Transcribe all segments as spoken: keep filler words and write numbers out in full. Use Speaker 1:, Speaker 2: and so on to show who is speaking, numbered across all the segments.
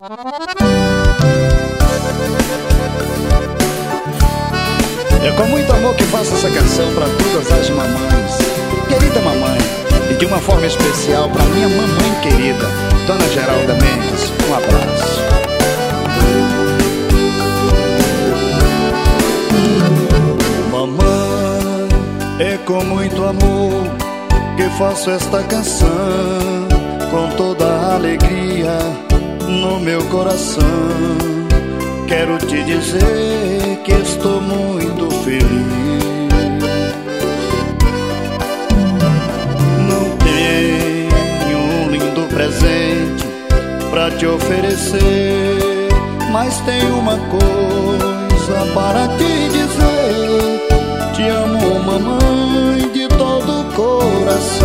Speaker 1: É com muito amor que faço essa canção para todas as mamães. Querida mamãe, e de uma forma especial para minha mamãe querida, Dona Geralda Mendes. Um abraço. Mamãe, é com muito amor que faço esta canção, com toda a alegria no meu coração. Quero te dizer que estou muito feliz. Não tenho um lindo presente pra te oferecer, mas tenho uma coisa para te dizer. Te amo, mamãe, de todo o coração.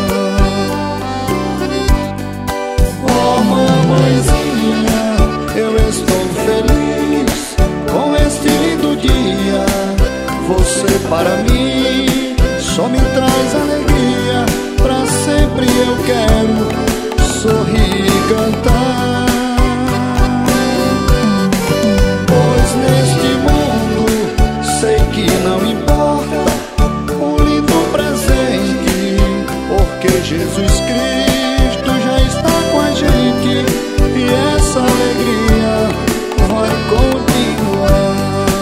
Speaker 1: Oh, mamãezinha, eu estou feliz com este lindo dia. Você para mim só me traz alegria. Pra sempre eu quero sorrir e cantar, pois neste mundo sei que não importa o lindo presente, porque Jesus Cristo já está com a gente e essa alegria vai continuar.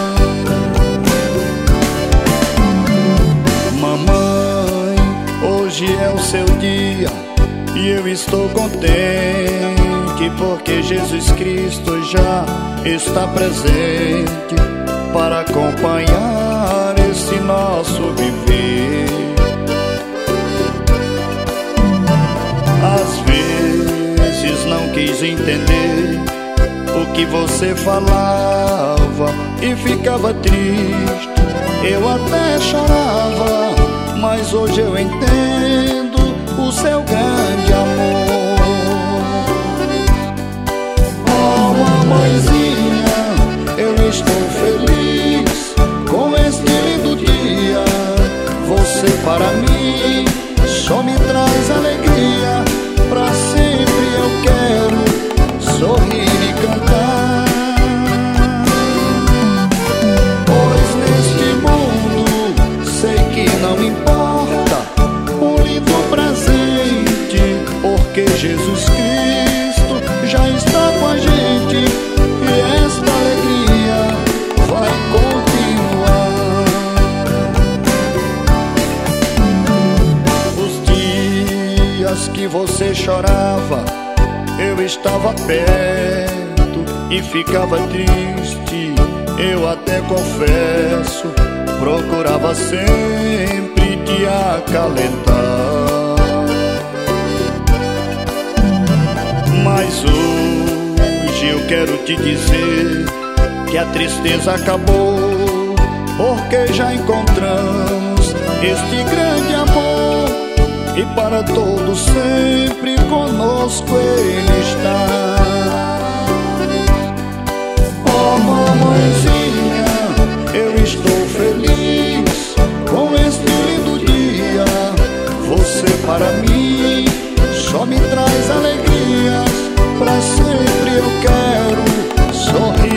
Speaker 1: Mamãe, hoje é o seu dia e eu estou contente, porque Jesus Cristo já está presente para acompanhar esse nosso viver. Às vezes não quis entender o que você falava e ficava triste, eu até chorava, mas hoje eu entendo o seu grande amor. Oh, mamãezinha, eu estou feliz com este lindo dia. Você para mim só me traz alegria. Pra sempre eu quero sorrir e cantar, pois neste mundo sei que não importa o lindo presente, porque Jesus Cristo já está com a gente e esta alegria vai continuar. Os dias que você chorava, eu estava perto e ficava triste, eu até confesso, procurava sempre te acalentar. Mas hoje eu quero te dizer que a tristeza acabou, porque já encontramos este grande amor, e para todos sempre conosco Ele está. Oh, mamãezinha, eu estou feliz com este lindo dia. Você para mim só me traz alegrias. Pra sempre eu quero sorrir